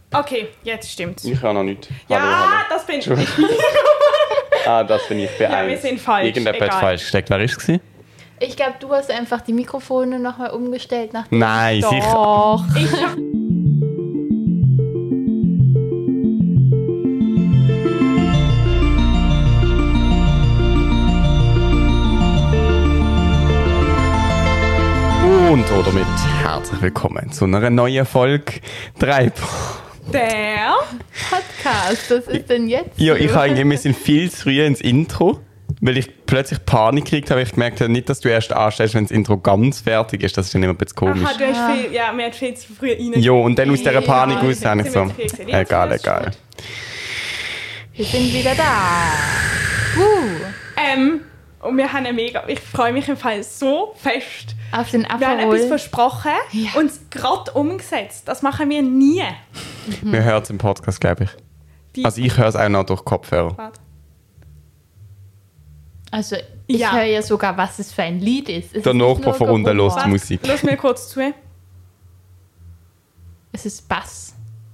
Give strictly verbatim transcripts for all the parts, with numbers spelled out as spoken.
Okay, jetzt stimmt's. Ich habe noch nicht. Ja, hallo, hallo. das bin ich. Ah, das bin ich bei Ja, wir eins. sind falsch. Irgendjemand hat Egal. falsch gesteckt. Wer war es? Ich glaube, du hast einfach die Mikrofone nochmal umgestellt. Nachdem Nein, Doch. sicher. Ich hab, Und damit herzlich willkommen zu einer neuen Folge drei. der. Podcast, was ist denn jetzt? Ja, ich los? habe irgendwie, wir sind viel zu früh ins Intro, weil ich plötzlich Panik gekriegt habe. Ich gemerkt habe, nicht, dass du erst anstellst, wenn das Intro ganz fertig ist. Das ist dann immer ein bisschen komisch. Aha, du hast viel, ja, mir hat viel zu früh rein. Jo, und dann aus dieser Panik Ja, raus habe ich so, sind wir zu viel gewesen. egal, Jetzt ist egal. gut. Wir sind wieder da. Uh, Ähm, und wir haben eine mega, ich freue mich im Fall so fest. auf den Wir haben etwas Aperol. versprochen Ja. und es gerade umgesetzt. Das machen wir nie. Wir hören es im Podcast, glaube ich. Die Also ich höre es auch noch durch Kopfhörer. Warte. Also, ich Ja. höre ja sogar, was es für ein Lied ist. Es Der ist nicht Nachbar nur von unten Geruch. hört Musik. Lass mir kurz zu. Es ist Bass.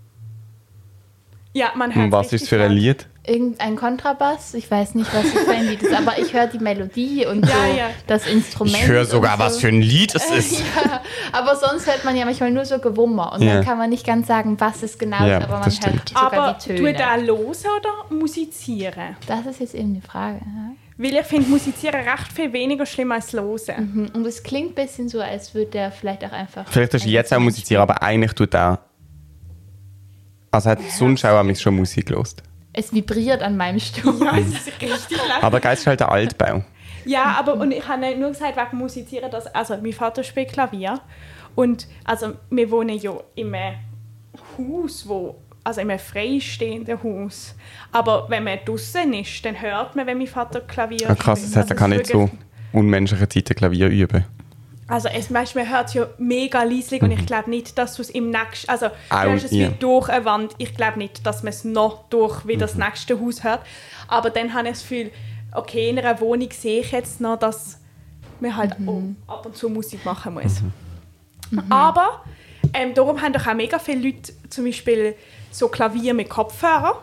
Ja, man hört Und was ist es für ein Lied? Irgendein Kontrabass. Ich weiß nicht, was es für ein Lied ist, aber ich höre die Melodie und so Ja, ja. das Instrument. Ich höre sogar, und so. was für ein Lied es ist. Ja, aber sonst hört man ja manchmal nur so Gewummer und Ja. dann kann man nicht ganz sagen, was es genau Ja, ist, aber man das hört stimmt. sogar Aber die tu Töne. da hören oder musizieren? Das ist jetzt eben die Frage. Ja? Weil ich finde musizieren recht viel weniger schlimm als hören. Mhm. Und es klingt ein bisschen so, als würde der vielleicht auch einfach... Vielleicht hast du jetzt auch musizieren, aber eigentlich tut er. Also hat sonst auch mich schon Musik gelost. Es vibriert an meinem Stuhl. Ja, es ist richtig lang. Aber Geist ist halt der Altbau. Ja, aber und ich habe nur gesagt, wegen Musizieren, dass, also mein Vater spielt Klavier und also wir wohnen ja in einem Haus, wo, also in einem freistehenden Haus. Aber wenn man draußen ist, dann hört man, wenn mein Vater Klavier Ja, krass, das heißt, er Also kann es nicht ist so wirklich- unmenschliche Zeiten Klavier üben. Also es, weißt, man hört es ja mega leislich und ich glaube nicht, dass du es im nächsten, also du Auch, hörst es ja. wie durch eine Wand, ich glaube nicht, dass man es noch durch wie das nächste Haus hört, aber dann habe ich das Gefühl, okay, in einer Wohnung sehe ich jetzt noch, dass man halt auch ab und zu Musik machen muss. Aber ähm, darum haben doch auch mega viele Leute zum Beispiel so Klavier mit Kopfhörer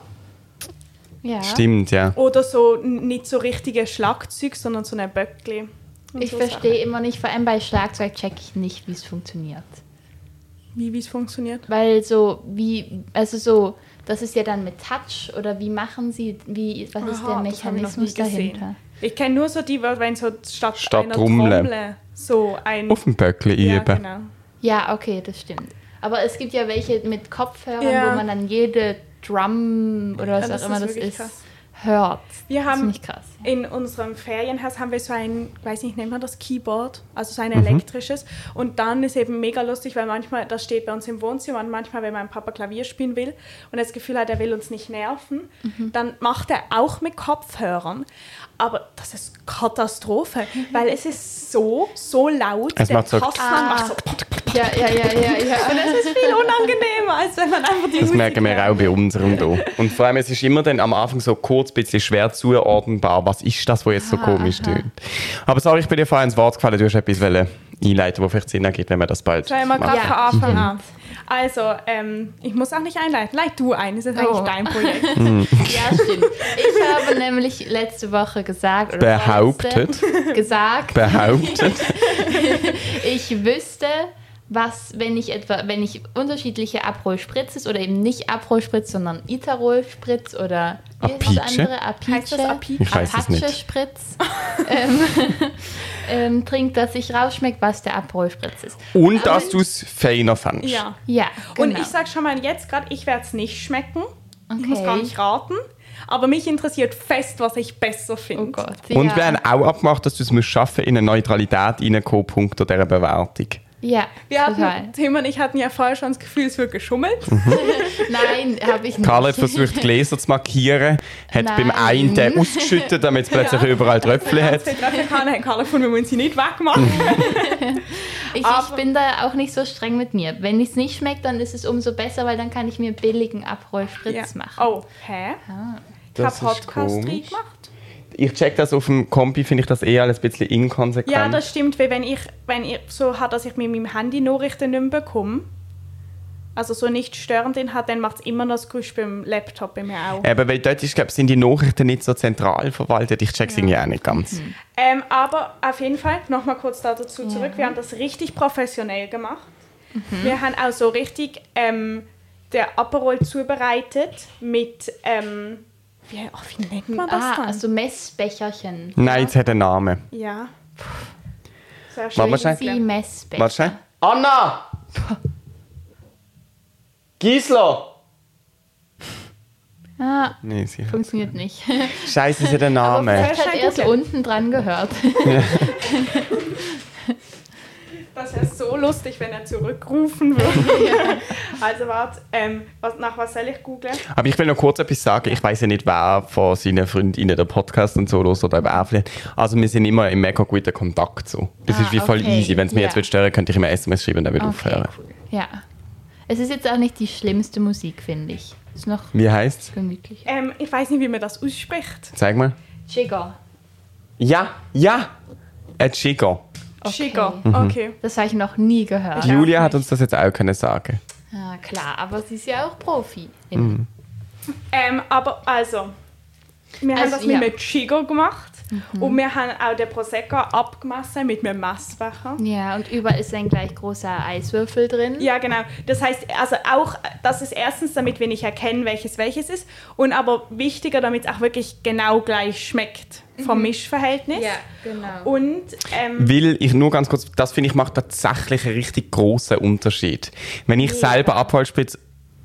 Ja. Stimmt, ja. oder so n- nicht so richtige Schlagzeug, sondern so ein Böckli. und Ich so verstehe Sachen. immer nicht, vor allem bei Schlagzeug check ich nicht, wie es funktioniert. Wie wie es funktioniert. Weil so, wie, also so, das ist ja dann mit Touch oder wie machen sie, wie, was ist Aha, der das habe ich noch Mechanismus nie gesehen. dahinter? Ich kenne nur so die, wenn so statt, Statt einer Trommeln. Trommel so ein... Auf dem Böckli ja, üben. genau. Ja, okay, das stimmt. Aber es gibt ja welche mit Kopfhörern, Ja. wo man dann jede Drum oder was Ja, das auch immer ist das wirklich ist, krass. hört. Wir das haben finde ich krass. in unserem Ferienhaus haben wir so ein, ich weiß nicht, nennt man das Keyboard, also so ein Mhm. elektrisches. Und dann ist eben mega lustig, weil manchmal, das steht bei uns im Wohnzimmer und manchmal, wenn mein Papa Klavier spielen will und das Gefühl hat, er will uns nicht nerven, Mhm. dann macht er auch mit Kopfhörern. Aber das ist Katastrophe, weil es ist so, so laut. Es der macht so- Tasten Ah. macht so Ja, ja, ja, ja, ja. und es ist viel unangenehmer, als wenn man einfach die Das Musik merken wir hört. auch bei unserem hier. Und vor allem, es ist immer dann am Anfang so kurz ein bisschen schwer zuordnenbar. Was ist das, was jetzt so Aha, komisch aha. tönt? Aber sorry, ich bin dir vorhin ins Wort gefallen. Du hast etwas wollen einleiten, das vielleicht Sinn ergibt, wenn wir das bald Sollen wir machen. gerade Ja, von Anfang an? Also, ähm, ich muss auch nicht einleiten. Leit du ein, das ist eigentlich Oh. dein Projekt. Ja, stimmt. Ich habe nämlich letzte Woche gesagt, oder Behauptet. vorletzte, gesagt, Behauptet. ich wüsste, was, wenn ich etwa, wenn ich unterschiedliche Aperol-Spritzes oder eben nicht Aperol-Spritz, sondern Itarol-Spritz oder wie heißt das Apice? andere? Apice. Heißt das Apice? Ich weiß es nicht. Apache-Spritz ähm, ähm, trinkt, dass sich rausschmeckt, was der Aperol-Spritz ist. Und dass du es feiner fandst. Ja. Ja, genau. Und ich sage schon mal jetzt gerade, ich werde es nicht schmecken. Ich Okay. muss gar nicht raten. Aber mich interessiert fest, was ich besser finde. Oh Gott. Und ja. wir haben auch abgemacht, dass du es musst schaffen, in eine Neutralität reinkommen, Punkt dieser Bewertung. Ja, Wir total. hatten, Tim und ich hatten ja vorher schon das Gefühl, es wird geschummelt. Nein, habe ich nicht. Karl hat versucht, Gläser zu markieren, hat Nein. beim einen den ausgeschüttet, damit es plötzlich überall Tröpfchen hat. Als wir treffen kann, hat Carla gefunden, wir müssen sie nicht wegmachen. Ich, ich Aber- bin da auch nicht so streng mit mir. Wenn es nicht schmeckt, dann ist es umso besser, weil dann kann ich mir billigen Aperol-Spritz Ja. machen. Oh, hä? Ich Das habe ist Podcast komisch. drin gemacht. Ich check das auf dem Kompi, finde ich das eher ein bisschen inkonsequent. Ja, das stimmt, weil wenn ich, wenn ich so habe, dass ich mit meinem Handy Nachrichten nicht mehr bekomme, also so nicht störend drin hat, dann macht es immer noch das Geräusch beim Laptop bei mir auch. Eben, weil dort ist, glaub, sind die Nachrichten nicht so zentral verwaltet. Ich check's irgendwie auch nicht ganz. Mhm. Ähm, aber auf jeden Fall, nochmal kurz dazu zurück, wir haben das richtig professionell gemacht. Mhm. Wir haben auch so richtig ähm, der Aperol zubereitet mit, ähm, wie, oh, wie nennt man das Ah, dann? also Messbecherchen. Nein, jetzt hat er einen Namen. Ja. Sehr Warte mal schön. schnell. Sie Messbecher. Warte schnell. Anna! Gisela! Ah, Nee, sie funktioniert nicht. Scheiße, sie hat einen Aber Namen. vielleicht hat er es unten dran gehört. Das wäre so lustig, wenn er zurückrufen würde. Also warte, ähm, was, nach was soll ich googlen? Aber ich will noch kurz etwas sagen. Ich weiß ja nicht, wer von seinen Freundinnen den Podcast und so los oder wer vielleicht. Also wir sind immer im mega guten Kontakt. So. Das Ah, ist wie voll okay. easy. Wenn es mir Ja. jetzt wird stören, könnte ich immer S M S schreiben und dann würde Okay, aufhören. cool. Ja. Es ist jetzt auch nicht die schlimmste Musik, finde ich. Ist noch Wie heisst's? gemütlich. Ähm, ich weiß nicht, wie man das ausspricht. Zeig mal. Jigger. Ja, ja! Ein Jigger. Okay. Chico, Mhm. okay. Das habe ich noch nie gehört. Julia hat uns das jetzt auch können sagen. Ah, klar, aber sie ist ja auch Profi. Mhm. Ähm, aber also, wir haben Also, das mit ja. einem Chigo gemacht und wir haben auch den Prosecco abgemessen mit einem Messbecher. Ja, und überall ist ein gleich großer Eiswürfel drin. Ja, genau. Das heißt, also auch, das ist erstens, damit wir nicht erkennen, welches welches ist und aber wichtiger, damit es auch wirklich genau gleich schmeckt vom Mischverhältnis. Ja, genau. Und ähm, Weil ich nur ganz kurz, das finde ich macht tatsächlich einen richtig großen Unterschied. Wenn ich Ja. selber Aperol Spritz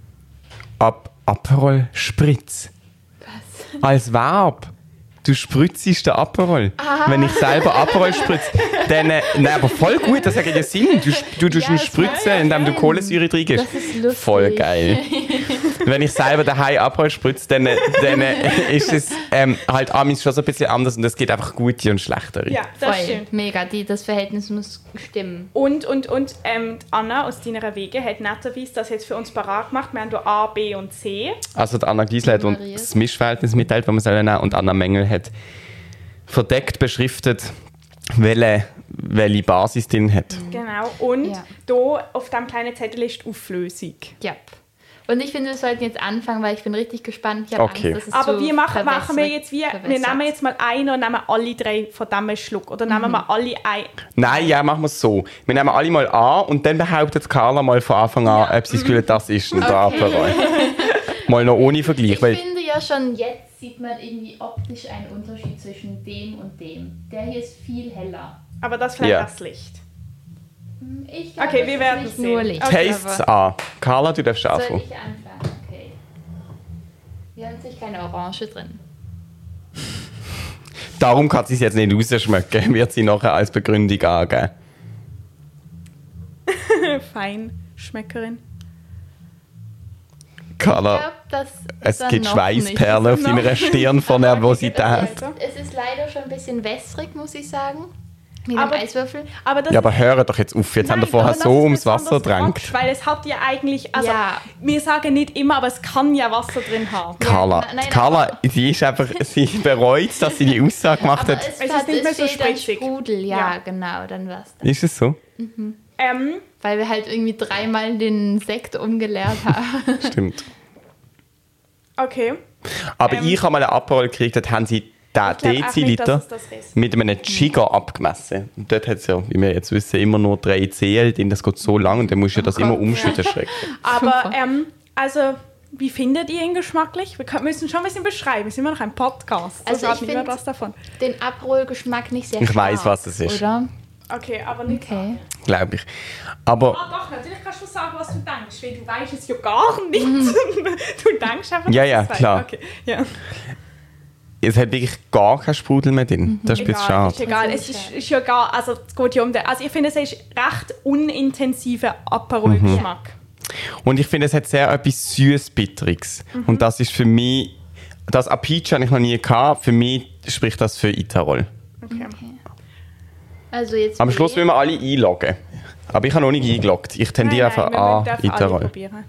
ab Aperol Spritz Was? als Verb. Du spritzt den Aperol. Ah. Wenn ich selber Aperol spritze, dann... Äh, nein, aber voll gut, das ergibt ja Sinn. Du, sp- du tust Ja, ihn das spritzen, macht indem du Sinn. Kohlensäure reingibst. Das ist lustig. Voll geil. Wenn ich selber daheim Aperol spritze, dann, äh, dann äh, ist es ähm, halt amigs schon so ein bisschen anders und es geht einfach gute und schlechtere. ja, das Voll. stimmt. Mega, die, das Verhältnis muss stimmen. Und, und, und ähm, Anna aus deiner Wege hat netterweise das jetzt für uns parat gemacht. Wir haben hier A, B und C. Also die Anna Giesler hat uns Nummeriert. das Mischverhältnis mitteilt, das wir sollen nehmen, und Anna Mengel hat verdeckt beschriftet, welche, welche Basis drin hat. Genau. Und Ja. hier auf diesem kleinen Zettel ist die Auflösung. Ja. Und ich finde, wir sollten jetzt anfangen, weil ich bin richtig gespannt. Ich habe Okay. Angst, dass es Aber zu wie machen, machen wir verwässert- jetzt wie, wir verwässert. nehmen jetzt mal einen und nehmen alle drei von diesem Schluck. Oder nehmen wir alle ein. Nein, ja, machen wir es so. Wir nehmen alle mal an und dann behauptet Carla mal von Anfang an, ob sie das Gefühl hat, das ist ein Aperol. Mal noch ohne Vergleich. Ich Weil, finde ja schon jetzt sieht man irgendwie optisch einen Unterschied zwischen dem und dem. Der hier ist viel heller. Aber das vielleicht Ja. das Licht. Ich glaube, Okay, es wir ist werden nicht sehen. nur Licht. Okay. Tastes an. Carla, du darfst Soll anfangen. ich anfangen? Okay. Hier hat sich keine Orange drin. Darum kann sie es jetzt nicht rausschmecken, wird sie nachher als Begründung angeben. Feinschmeckerin. Ich Carla, glaube, das es ist dann gibt noch Schweißperlen auf Noch deiner Stirn vor Nervosität. nicht. Es ist leider schon ein bisschen wässrig, muss ich sagen. Mit dem Aber- Eiswürfel. Aber das Ja, aber hör doch jetzt auf, jetzt haben wir Nein, vorher aber das so ist ums besonders Wasser gedrängt. Quatsch, weil es hat ja eigentlich, also Ja. wir sagen nicht immer, aber es kann ja Wasser drin haben. Carla, Ja, nein, Carla, aber- sie ist einfach, sie bereut, dass sie die Aussage gemacht Aber hat. es, Es hat, ist nicht mehr es so fehlt ein spritzig. Sprudel, ja, Ja. genau, dann war's. Ist es so? Ähm, Weil wir halt irgendwie dreimal den Sekt umgeleert haben. Stimmt. okay. Aber Ähm, ich habe mal einen Aperol gekriegt, dort haben sie den Ich glaub auch nicht, Deziliter dass es das ist. mit einem Giga abgemessen. Und dort hat es ja, wie wir jetzt wissen, immer nur drei Cl drin, das geht so lang und dann musst du das Oh immer Gott, umschütten. Schrecken. Aber Super. ähm, also, wie findet ihr ihn geschmacklich? Wir können- müssen schon ein bisschen beschreiben. Wir sind immer noch ein Podcast. Also sagt ich niemand find- was davon. Den Aperol-Geschmack nicht sehr Ich stark, weiss, was es ist. Oder? Okay, aber nicht. Okay. Glaube ich. Aber Ah doch, natürlich kannst du sagen, was du denkst, weil du weißt es ja gar nicht. du denkst einfach, Ja, dass ja, du es klar. weißt. Okay, ja. es hat wirklich gar keinen Sprudel mehr drin. Das ist ein bisschen Egal, ist schade. egal. Das Es ist ist, schade. ist ja gar, also es geht ja um den, also ich finde, es ist recht unintensiver Aperol-Geschmack. Und ich finde, es hat sehr etwas süß-bitteriges. Und das ist für mich, das Apice habe ich noch nie gehabt, für mich spricht das für Itarol. Okay. Also jetzt Am Schluss B. müssen wir alle einloggen. Aber ich habe noch nicht eingeloggt. Ich tendiere Nein, nein, einfach wir an dürfen alle Itarol. probieren.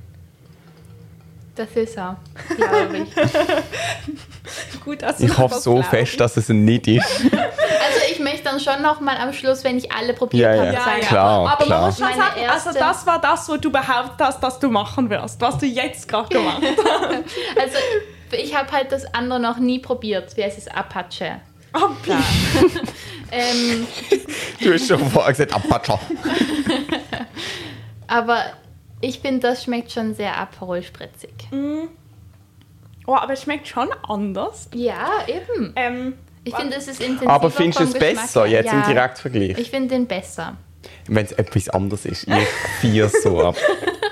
Das ist er, glaube ich. Gut, also Ich hoffe so fest, dass es ein nicht ist. Also ich möchte dann schon noch mal am Schluss, wenn ich alle probiert Ja, habe, ja. Ja, sagen, ja. Klar, Aber klar. man muss schon Meine sagen, also erste- das war das, was du behauptet hast, dass du machen wirst. Was du jetzt gerade gemacht hast. also ich habe halt das andere noch nie probiert. Wie heißt es? Apache. Oh, Ja. ähm, Du hast schon vorher gesagt, Apache. aber ich finde, das schmeckt schon sehr Aperol-spritzig. oh, aber es schmeckt schon anders. Ja, eben. Ähm, Ich finde, es ist intensiver Aber findest du vom es Geschmack besser, her. jetzt im Direktvergleich? Ich finde den besser. Wenn es etwas anderes ist. Ich vier so ab.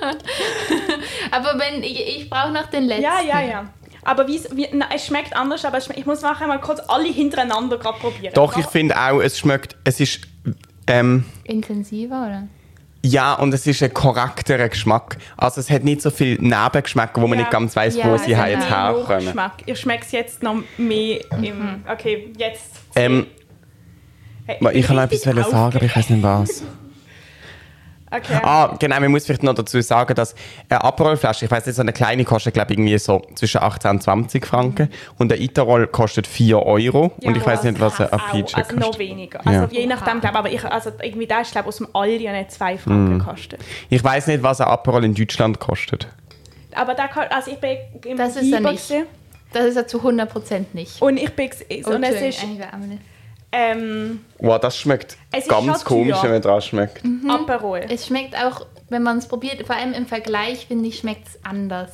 Aber wenn ich, ich brauche noch den letzten. ja, ja, ja. Aber wie's, wie, na, es schmeckt anders, aber es schmeckt, ich muss nachher mal kurz alle hintereinander gerade probieren. Doch, ich finde auch, es schmeckt, es ist, ähm, Intensiver, oder? ja, und es ist ein korrekterer Geschmack. Also es hat nicht so viel Nebengeschmäcker, wo man Ja. nicht ganz weiss, Ja, wo es sie hat jetzt mehr herkommen. Geschmack. Ihr schmeckt es jetzt noch mehr im... Okay, jetzt... Ähm, Hey, ich kann noch bin etwas richtig sagen, aber ich weiß nicht was. Okay. Ah, genau, man muss vielleicht noch dazu sagen, dass eine Aperol-Flasche, ich weiss nicht, so eine kleine kostet, glaube ich, irgendwie so zwischen achtzehn und zwanzig Franken. Und ein Itarol kostet vier Euro. Ja, und ich weiß nicht, was ein auch, Apice also kostet. noch weniger. Also Ja. je nachdem, glaube aber ich, also irgendwie da ist glaube aus dem Aldi ja nicht zwei Franken gekostet. Ich weiß nicht, was ein Aperol in Deutschland kostet. Aber da kann, also ich bin im Das ist er Biber nicht. gewesen Das ist er zu hundert Prozent nicht. und ich bin gs- und es ist Eigentlich wäre auch nicht. ähm, Wow, das schmeckt Es ist ganz schon komisch, teuer. wenn man dran schmeckt. Aperol. Es schmeckt auch, wenn man es probiert, vor allem im Vergleich, finde ich, schmeckt es anders.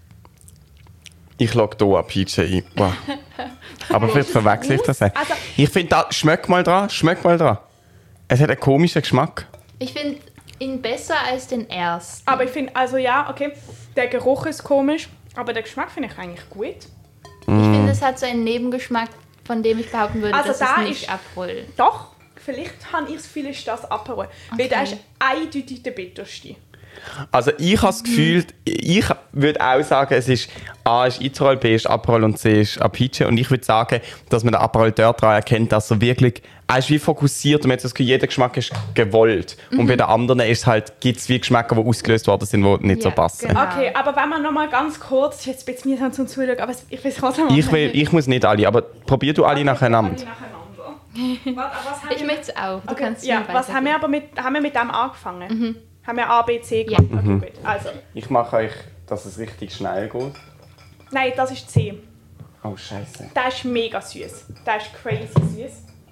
Ich logge hier Apice ein. Wow. Aber vielleicht verwechsel ich das nicht. Also- Ich finde, da, schmeck mal dran, schmeck mal dran. Es hat einen komischen Geschmack. Ich finde ihn besser als den ersten. Aber ich finde, also ja, okay, der Geruch ist komisch, aber der Geschmack finde ich eigentlich gut. Ich finde, es hat so einen Nebengeschmack, von dem ich behaupten würde, Also das da ist nicht ist- Aperol. Doch, vielleicht habe ich das Gefühl, ist das Aperol. Weil der ist eindeutig der bitterste. Also ich habe das Gefühl, ich würde auch sagen, es ist A ist Itarol, B ist Aperol und C ist Apice. Und ich würde sagen, dass man den Aperol dort daran erkennt, dass er wirklich, er ist wie fokussiert und man hat das Gefühl, jeder Geschmack ist gewollt. Und bei den anderen ist halt, gibt es wie Geschmäcker, die ausgelöst worden sind, die nicht so Ja, passen. genau. Okay, aber wenn man noch mal ganz kurz, jetzt bin ich mir zum Zuschauen, aber ich weiß was Ich, will, ich muss nicht alle, aber probier du alle nacheinander. nacheinander. was, was haben Ich wir- möchte es auch. Du Okay, kannst ja, mir was haben wir weitergeben. aber mit, haben wir mit dem angefangen? Haben wir A, B, C Ja. gemacht? Okay, gut. Also, Ich mache euch, dass es richtig schnell geht. nein, das ist C. Oh, scheiße. Der ist mega süß. Der ist crazy süß.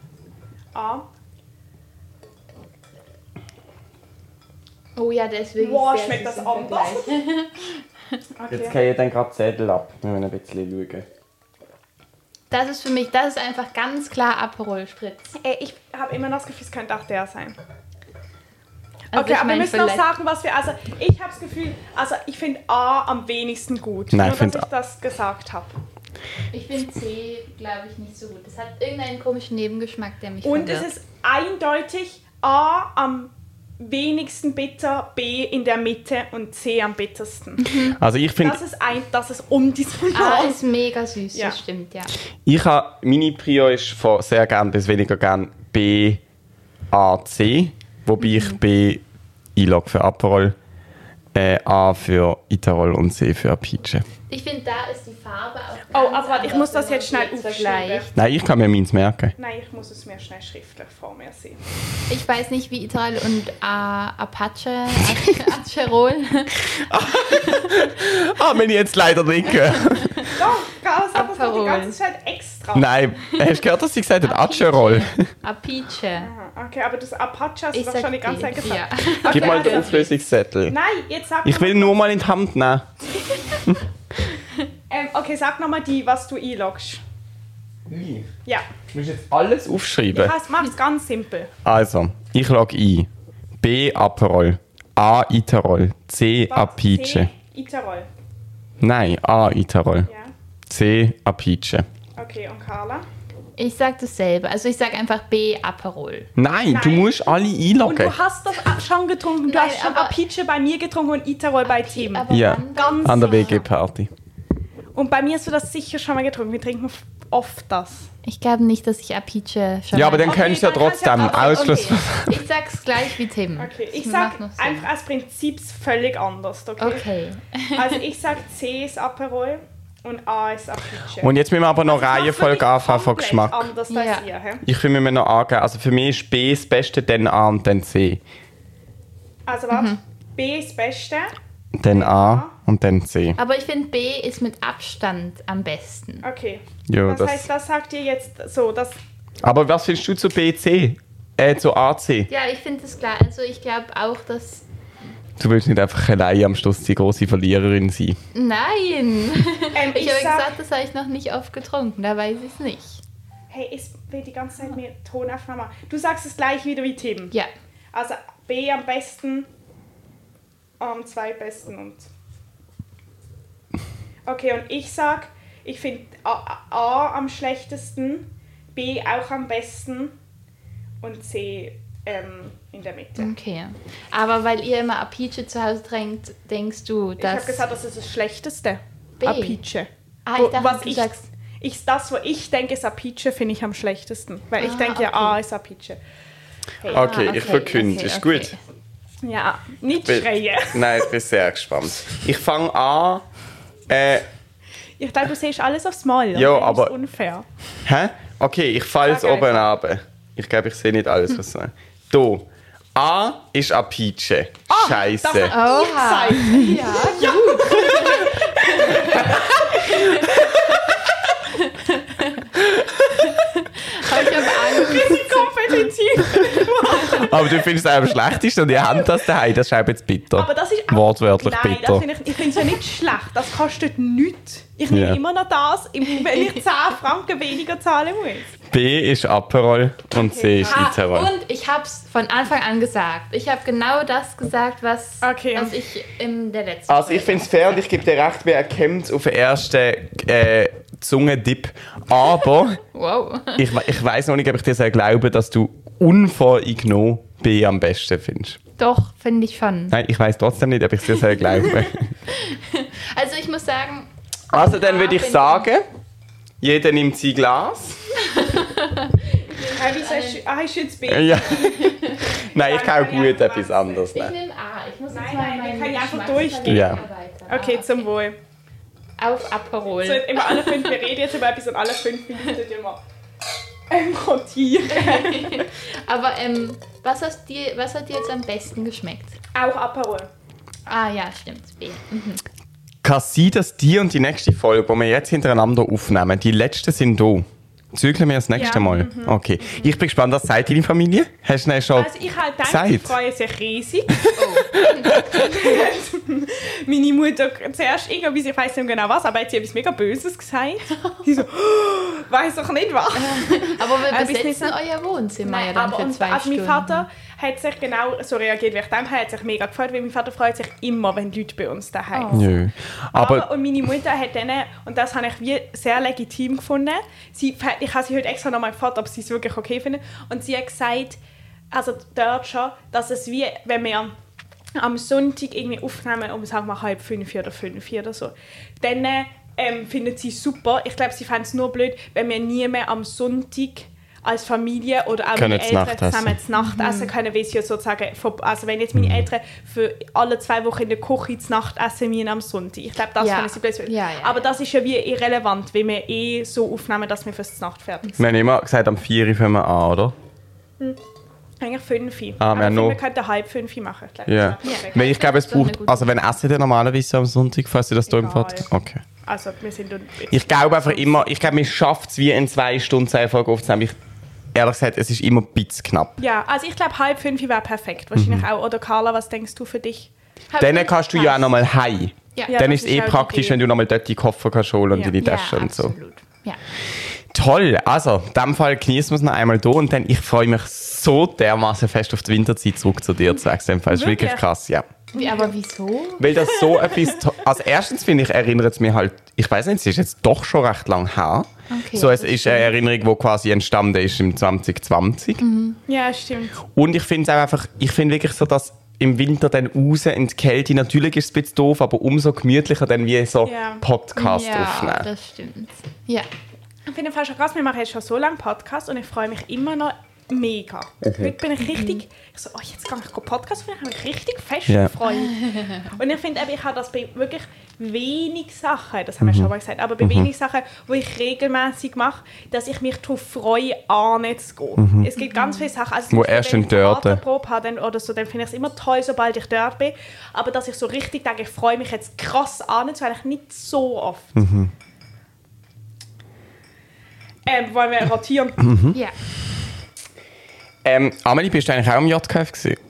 A. Oh ja, der ist wirklich Wow, sehr schmeckt süß das im anders? Vergleich. Jetzt Okay. gehe ich dann gerade Zettel ab. Wir müssen ein bisschen schauen. Das ist für mich, das ist einfach ganz klar Aperol Spritz. Ey, ich habe immer noch das Gefühl, es könnte auch der sein. Also Okay, ich aber wir mein, müssen noch vielleicht- sagen, was wir. Also, ich habe das Gefühl, also ich finde A am wenigsten gut. Nein, nur, ich find dass ich das gesagt habe. Ich finde C, glaube ich, nicht so gut. Es hat irgendeinen komischen Nebengeschmack, der mich Und verwirrt. es ist eindeutig A am wenigsten bitter, B in der Mitte und C am bittersten. Also ich finde, Das ist ein, das ist um die A ist mega süß, Ja. das stimmt, ja. ich habe, meine Prio ist von sehr gern bis weniger gern B, A, C. Wobei ich B einlogge für Aperol, äh, A für Itarol und C für Apice. Ich finde, da ist die Farbe auch Oh, ganz aber warte, ich anders, muss das wenn man jetzt schnell sie aufschreiben. vergleicht. Nein, ich kann mir meins merken. Nein, ich muss es mir schnell schriftlich vor mir sehen. Ich weiß nicht, wie Italien und äh, Apache, Acherol. Ah, wenn ich jetzt leider trinke. Doch, raus, aber das hat die Aperol. ganze Zeit extra. Nein, hast du gehört, dass sie gesagt hat, Acerol? Apice. Aha, okay, aber das Apache hast du Ich doch sag schon die ganze Zeit die, gesagt. ja. Okay, Gib mal also- den Auflösungszettel. Nein, jetzt sag Ich noch will mal- nur mal in die Hand nehmen. Ähm, okay, sag nochmal die, was du einloggst. Ja, Du musst jetzt alles aufschreiben. ich mach's ganz simpel. Also, ich logge ein. B, Aperol. A, Itarol. C, Was? Apice. C, Itarol. Nein, A, Itarol. Ja, C, Apice. okay, und Carla? Ich sag dasselbe. Also ich sag einfach B, Aperol. Nein, du Nein. musst alle Und einloggen. du hast das schon getrunken. Du Nein, hast schon aber- Apice bei mir getrunken und Itarol bei Tim. Aber Ja, wann? Ganz an der sicher. W G-Party. Und bei mir hast du das sicher schon mal getrunken. Wir trinken f- oft das. Ich glaube nicht, dass ich Apice schon Ja, aber dann Okay, könntest du ja dann kannst du ja- trotzdem aber- Ausschluss. okay. Ich sag's gleich wie Tim. Okay, ich Das sag macht noch Sinn. einfach als Prinzip völlig anders. Okay? Okay. Also ich sag C ist Aperol, Und A ist Apice. Und jetzt müssen wir aber noch Also ich mach's Reihenfolge wirklich anfangen von komplett Geschmack. anders als Ja. ihr, hä? Ich finde, wir müssen noch angeben. Also für mich ist B das Beste, dann A und dann C. Also warte, B ist das Beste. Dann A und dann C. Aber ich finde, B ist mit Abstand am besten. Okay. Ja, das, das- heißt, das sagt ihr jetzt so, dass... Aber was findest du zu B, C? Äh, zu A, C? Ja, ich finde das klar. Also ich glaube auch, dass... Du willst nicht einfach allein am Schluss die große Verliererin sein. Nein! Ähm, Ich ich habe sag, gesagt, das habe ich noch nicht oft getrunken. Da weiß ich es nicht. hey, ich will die ganze Zeit mehr Tonaufnahme machen. Du sagst es gleich wieder wie Tim. Ja. Also B am besten, A am zweitbesten und... Okay, und ich sag, ich finde A, A am schlechtesten, B auch am besten und C ähm, in der Mitte. Okay. Aber weil ihr immer Apice zu Hause trinkt, denkst du, Ich habe dass... gesagt, das ist das Schlechteste. B. Apice. Ah, Wo- ich dachte, was du ich, sagst... ich, das, was ich denke, ist Apice, finde ich am schlechtesten. Weil ich Ah, denke, ja, okay. A ist Apice. Hey. Okay, Ah, ich verkünde. okay, Ist okay. gut? Ja, nicht Bin- schreien. Nein, ich bin sehr gespannt. Ich fange an. Äh, Ich glaube, du siehst alles aufs Mal. Ja, und dann aber- ist es unfair. hä? Okay, ich falle es Sag oben einfach. runter. Ich glaube, ich sehe nicht alles, was soll. Hier. A ist Apice. Scheiße. Das hat Oha. ihr gesagt. Ja, habe ich aber Angst. Wir sind kompetitiv. Aber du findest es am schlechtesten und ihr habt das daheim. Das ist auch jetzt bitter. Aber das ist auch, Wortwörtlich nein, bitter. das finde ich, ich finde es ja nicht schlecht. Das kostet nichts. Ich nehme Ja. immer noch das, wenn ich zehn Franken weniger zahlen muss. B ist Aperol und C ist Ah, Iterol. und ich habe es von Anfang an gesagt. Ich habe genau das gesagt, was, Okay. was ich in der letzten Also ich Folge finde es fair und ich gebe dir recht, wer erkennt auf den ersten äh, Zungendip. Aber Wow. ich, we- ich weiss noch nicht, ob ich dir soll glauben, dass du unvoreingenommen B am besten findest. Doch, finde ich schon. Nein, ich weiss trotzdem nicht, ob ich dir soll glauben. Also ich muss sagen, Also dann würde ich bin- sagen, jeder nimmt sein Glas. Hey, wieso hast du, ah, hast du jetzt B? Ja. Nein, ich kann auch Dann kann ich gut einfach etwas wechseln. anderes ich nehmen. nehme A. Ich muss jetzt Nein, mal nein, wir meinen können einfach Geschmacksverlust durchgehen. Ja. erweitern. Okay, Ah, zum Wohl. Auf Aperol. So, immer alle fünf, wir reden jetzt über etwas und alle fünf Minuten immer ähm, rotieren. Aber ähm, was, hast dir, was hat dir jetzt am besten geschmeckt? Auch Aperol. Ah ja, stimmt. B. Mhm. Kann es sein, dass die und die nächste Folge, die wir jetzt hintereinander aufnehmen, die letzten sind da? Zügeln wir das nächste Ja, Mal? Okay. Ich bin gespannt, was sagt deine Familie? Hast du ihnen schon Also ich halt denke, sie gesagt? freuen sich riesig. Oh. Meine Mutter zuerst irgendwie, ich weiß nicht genau was, aber hat sie etwas mega Böses gesagt. Sie so, oh, weiß doch nicht was. Aber wir Ein bisschen besetzen nicht- euer Wohnzimmer ja Nein, dann aber für und, zwei also mein Stunden. Vater hat sich genau so reagiert, wie ich dem hat sich mega gefreut, weil mein Vater freut sich immer, wenn Leute bei uns daheim Oh. sind. Nö. Aber, Aber und meine Mutter hat dann, und das habe ich wie sehr legitim gefunden, sie, ich habe sie heute extra nochmal gefragt, ob sie es wirklich okay finden, und sie hat gesagt, also dort schon, dass es wie, wenn wir am Sonntag irgendwie aufnehmen, um sagen wir halb fünf oder fünf oder so, dann ähm, findet sie es super. Ich glaube, sie fände es nur blöd, wenn wir nie mehr am Sonntag als Familie oder auch Können meine zu Eltern Nacht essen. zusammen zu Nacht essen können, weil sie ja sozusagen, vor- also wenn jetzt meine Eltern für alle zwei Wochen in der Küche zu Nacht essen müssen am Sonntag, ich glaube, das Ja. finden sie blöd. Ja, ja, Aber ja. das ist ja wie irrelevant, weil wir eh so aufnehmen, dass wir fürs Nacht fertig sind. wir haben immer gesagt, am vier Uhr fangen wir an, oder? Eigentlich fünf. Ah, wir Aber haben ich noch- finde, wir könnten halb fünf machen. Ich glaube, Ja. das wäre perfekt. Weil ich glaube, es Das ist doch eine braucht. gute Also, wenn essen ihr normalerweise am Sonntag, falls ihr das da im Egal. Podcast. Okay. Also, wir sind un- Ich glaube einfach immer, ich glaube, man schafft es wie in zwei Stunden zehn Folgen aufzunehmen. Ich, ehrlich gesagt, es ist immer ein bisschen knapp. Ja, also ich glaube, halb fünf wäre perfekt. Wahrscheinlich auch. Oder Carla, was denkst du für dich? Halb Dann fünf kannst du ja auch passt. nochmal heim. Ja. Ja, Dann das ist es eh ist auch die praktisch, Idee. wenn du nochmal dort die Koffer kannst holen und Ja. in die Ja, Tasche und so. absolut. Ja. Toll, also in diesem Fall genießen wir es noch einmal hier und dann, ich freue mich so dermaßen fest auf die Winterzeit zurück zu dir zu wechseln. Das ist wirklich Wirklich? krass, ja. Wie, aber wieso? Weil das so etwas... to- Also erstens finde ich, erinnert es mich halt... Ich weiß nicht, es ist jetzt doch schon recht lang her. Okay, so, es das ist eine Erinnerung, die quasi entstanden ist im zwanzig zwanzig. Ja, stimmt. Und ich finde es auch einfach... Ich finde wirklich so, dass im Winter dann raus in die Kälte, natürlich ist es ein bisschen doof, aber umso gemütlicher dann wie so Ja. Podcast ja, aufnehmen. das stimmt. Ja. Ich finde es schon krass, wir machen jetzt schon so lange Podcast und ich freue mich immer noch mega. Okay. Heute bin ich richtig, ich so, oh, jetzt kann ich Podcast machen, ich habe mich richtig fest Ja. gefreut. Und ich finde, ich habe das bei wirklich wenig Sachen, das haben wir schon mal gesagt, aber bei wenig Sachen, die ich regelmäßig mache, dass ich mich darauf freue, an zu gehen. Es gibt ganz viele Sachen, also Wo zum Beispiel, erst wenn in ich dort. Theaterprobe habe dann, oder so, dann finde ich es immer toll, sobald ich dort bin, aber dass ich so richtig denke, ich freue mich jetzt krass an, das eigentlich nicht so oft. Mhm. Ähm, wollen wir rotieren? Mhm. Ja. Ähm, Amelie, bist du eigentlich auch im J K F gewesen?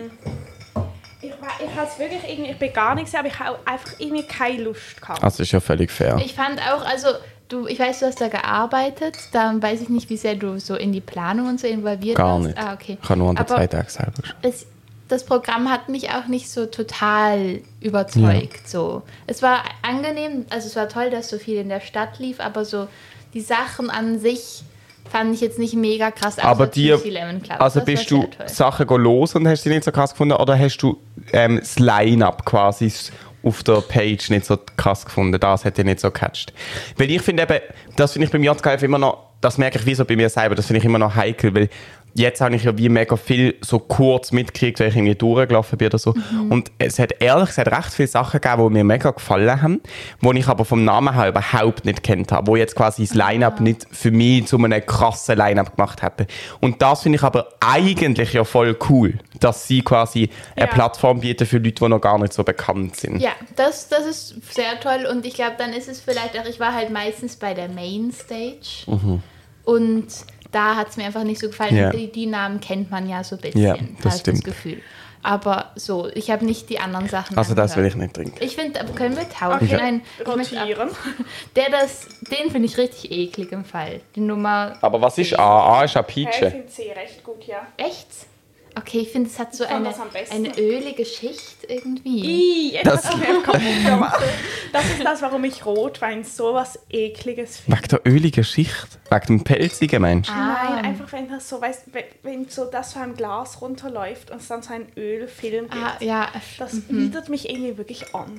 Ich, war- ich, hab's wirklich irgendwie, ich bin gar nicht, aber ich habe einfach irgendwie keine Lust gehabt. Also ist ja völlig fair. Ich fand auch, also du, ich weiß, du hast da gearbeitet, da weiß ich nicht, wie sehr du so in die Planung und so involviert Gar warst. nicht. Ah, okay. Ich habe nur an den Aber zwei Tagen selber geschafft. es, das Programm hat mich auch nicht so total überzeugt. So. Es war angenehm, also es war toll, dass so viel in der Stadt lief, aber so die Sachen an sich fand ich jetzt nicht mega krass. Aber außer die, Juicy Lemon Club. also Das bist war du sehr toll. Sachen go los und hast sie nicht so krass gefunden oder hast du ähm, das Line-Up quasi s- auf der Page nicht so krass gefunden? Das hat dich nicht so gecatcht. Weil ich finde eben, das finde ich beim J K F immer noch, das merke ich wie so bei mir selber, das finde ich immer noch heikel, weil jetzt habe ich ja wie mega viel so kurz mitgekriegt, weil ich irgendwie durchgelaufen bin oder so. Mhm. Und es hat ehrlich gesagt recht viele Sachen gegeben, die mir mega gefallen haben, die ich aber vom Namen her überhaupt nicht kennt habe, wo jetzt quasi das Line-Up nicht für mich zu einem krassen Line-Up gemacht hätte. Und das finde ich aber eigentlich ja voll cool, dass sie quasi eine Ja. Plattform bieten für Leute, die noch gar nicht so bekannt sind. Ja, das, das ist sehr toll und ich glaube, dann ist es vielleicht auch, ich war halt meistens bei der Mainstage und da hat es mir einfach nicht so gefallen. Ja. Die, die Namen kennt man ja so ein bisschen, Ja, habe das ich stimmt. das Gefühl. Aber so, ich habe nicht die anderen Sachen Also das will angehört. ich nicht trinken. Ich finde, aber können wir tauschen? Okay, Nein, ich möchte ab- rotieren. der das, den finde ich richtig eklig im Fall. Die Nummer, Aber was ist A? A ist Ja, ich Apice. finde sie recht gut, ja. echt? Okay, ich finde, es hat so Ich fand eine, das am besten. eine ölige Schicht irgendwie. I, Das- das, mir kaputt gemacht. Das ist das, warum ich Rotwein so was Ekliges finde. Wegen der öligen Schicht? Wegen dem pelzigen Mensch? Ah. Nein, einfach wenn das so, weißt, wenn, wenn so das so ein Glas runterläuft und es dann so einen Ölfilm gibt. Ah, ja, Das widert mich irgendwie wirklich an.